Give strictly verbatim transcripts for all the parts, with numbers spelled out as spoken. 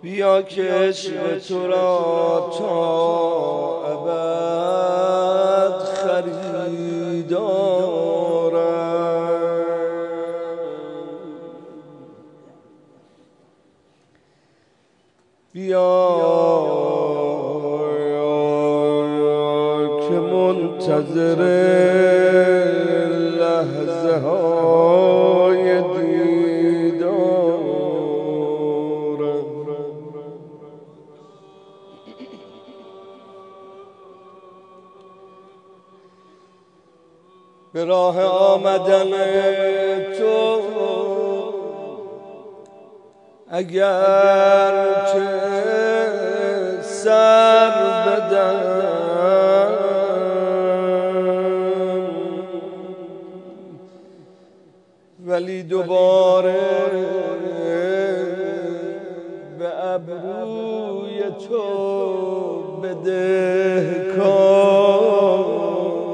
بیا که عشق تو را تا ابد خریدارم. بیا که منتظر لحظه های دیدارم. به راه آمدن تو اگر که سر بدم، ولی دوباره به ابروی تو بدهکارم.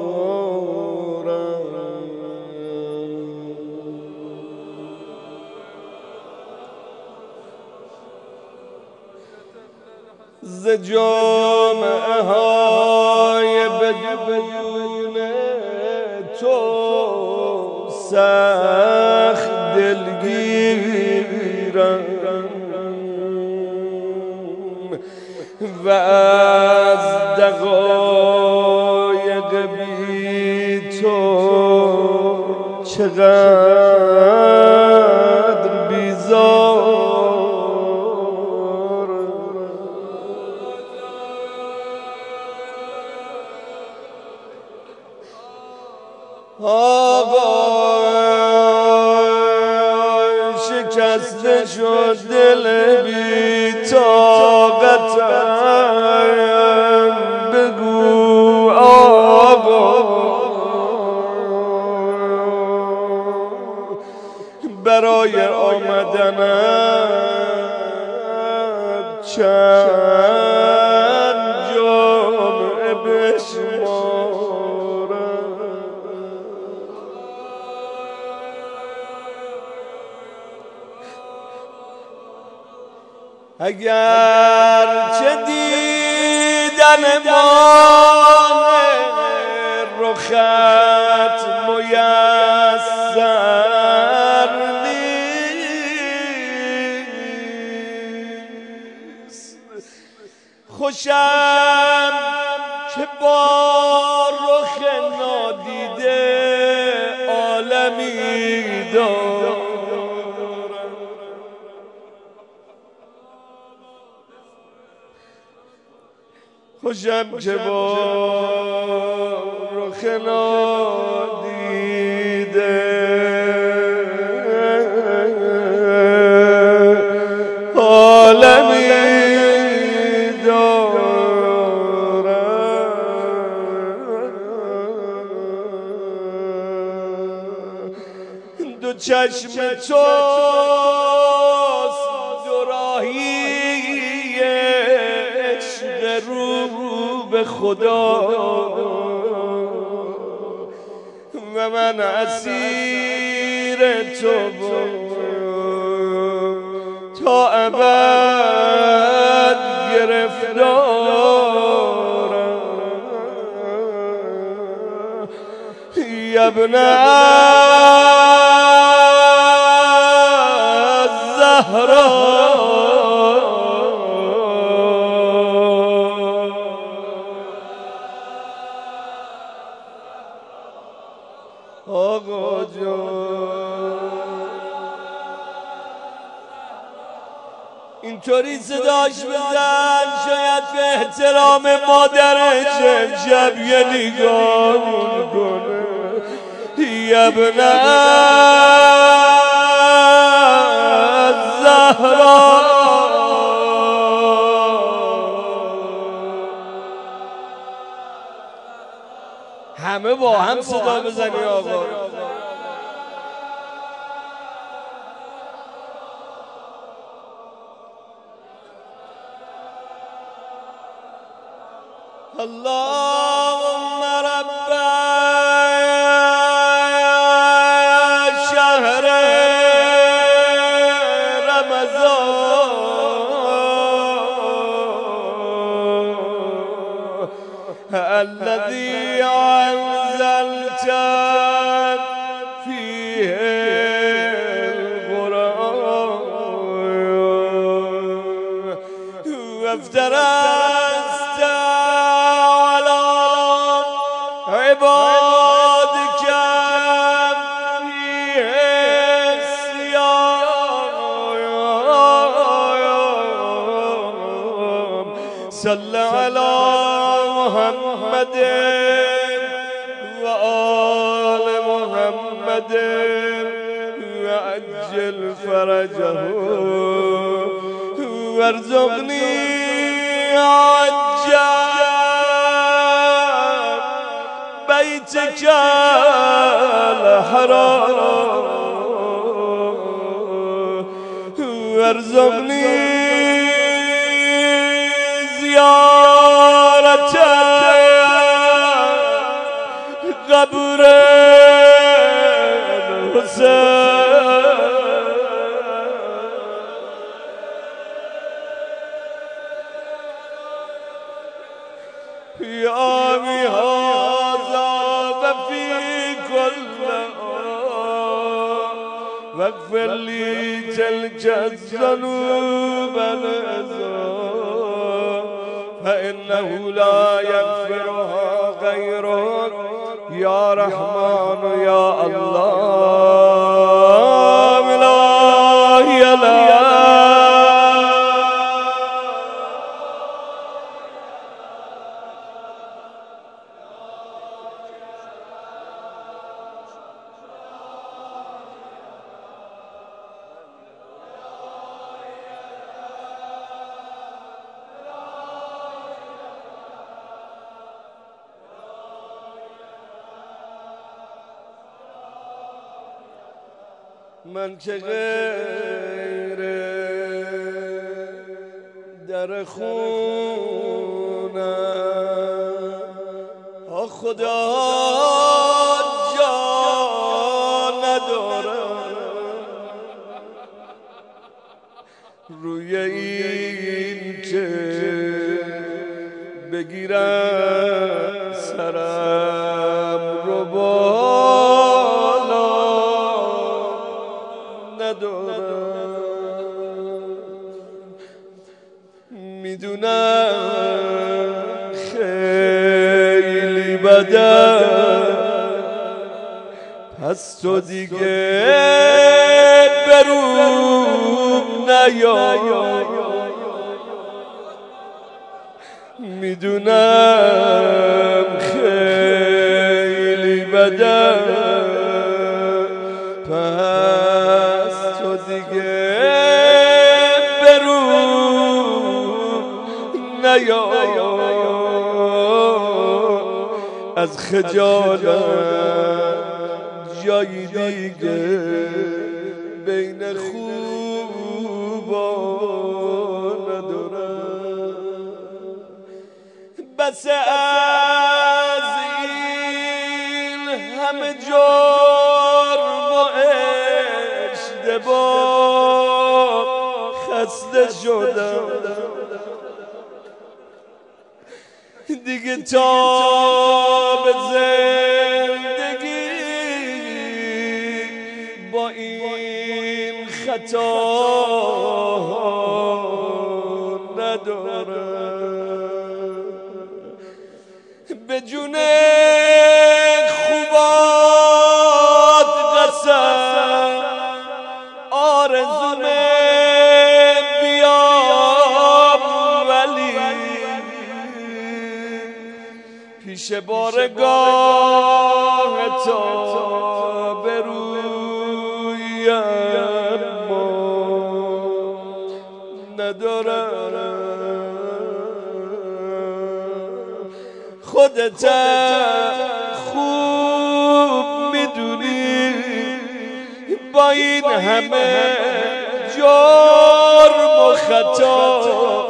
ز جامعه های بدون تو سخت دلگیرم و از دقایق بی تو چقدر بیزار. آقا شکسته شد دل بی طاقتم، بگو آقا برای آمدنم چند جامعه بشمارم. اگر چه دیدن ماه رخت میسر نیست، خوشم که با رخ نادیده عالمی دارم. خوشم که با رخ نادیده عالمی دارم. دو چشم توست دو راهی عشق رو به خدا و من اسیر تو تا ابد گرفتارم. ابن الزهرا آقا جان اینطوری صداش بزن شاید به احترام مادرش امشب یه نگاه کنه. ابن الزهرا همه با هم صدا بزنی آقا. اللهم رب شهر رمضان الذي أنزلت فيه القرآن وافترست على عبادك فيه الصيام صل على محمد وآل محمد وعجل فرجه وارزقني عجل بيتك الحرام وارزقني زيارة قبر الحسين في عامي هذا وفي كل واغفر لي تلك الذنوب العظام فإنه لا يغفرها غيرك يا رحمن يا الله لا إله من که غیر در خونم خدا جا ندارم روی این که بگیرم سرم رو بالا ندارم میدونم خیلی بده پس تو دیگه بروم نیا میدونم خیلی بده پس تو دیگه بروم نیا از خجالت جایی دیگه بین خوبا ندارم بس از این همه جرم و اشتباه خسته شدم دیگه تا به زندگی با این خطا ندارم به جون خوبات قسم آرزومه بیام ولی پیش بارگاه تا برویم ندارم خودت خوب میدونی با این همه جرم و خطا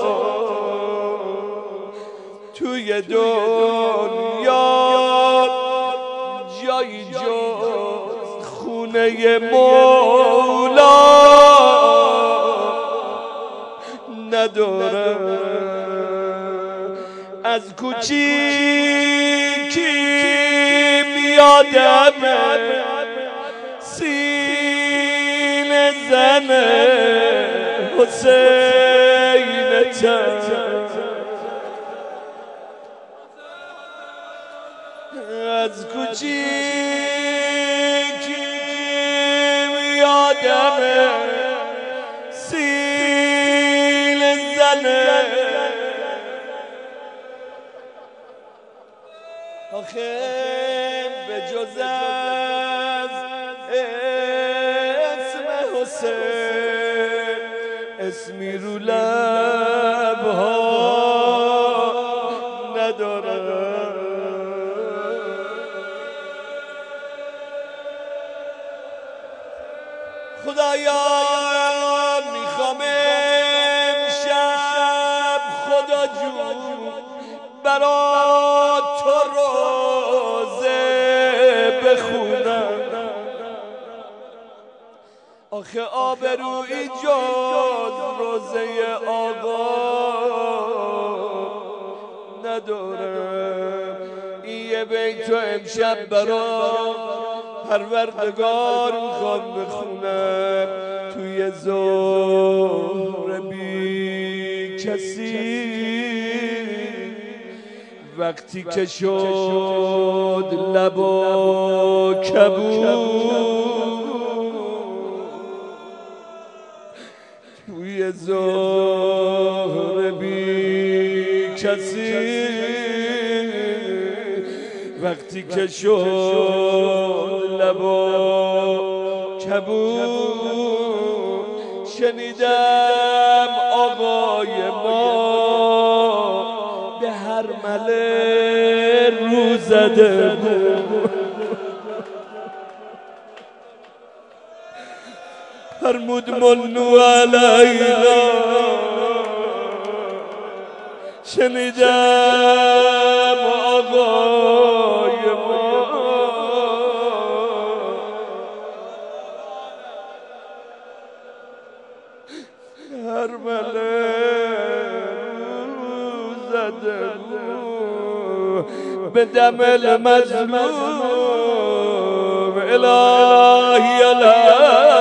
توی دنیا جایی جز خونه مولا ندارم از کوچیک یادم سینه زن حسینتم از کوچیکیم یادم سینه زن آخه به جز از اسم حسین اسمی رو لبها ندارم خدایا میخوام امشب خدا جون برا تو روزه بخونم آخه آبرویی جز روزه آقا ندارم این یه بیت امشب برا پروردگار میخوام بخونم توی ظهر بی کسی وقتی که شد لبا کبود توی ظهر بی کسی وقتی که شد لبا کبود شنیدم آقای ما به هر مله رو زده بود فرمود منو علینا شنیدم آقای ما هر مله رو زده بود به دم المظلوم الهی الهی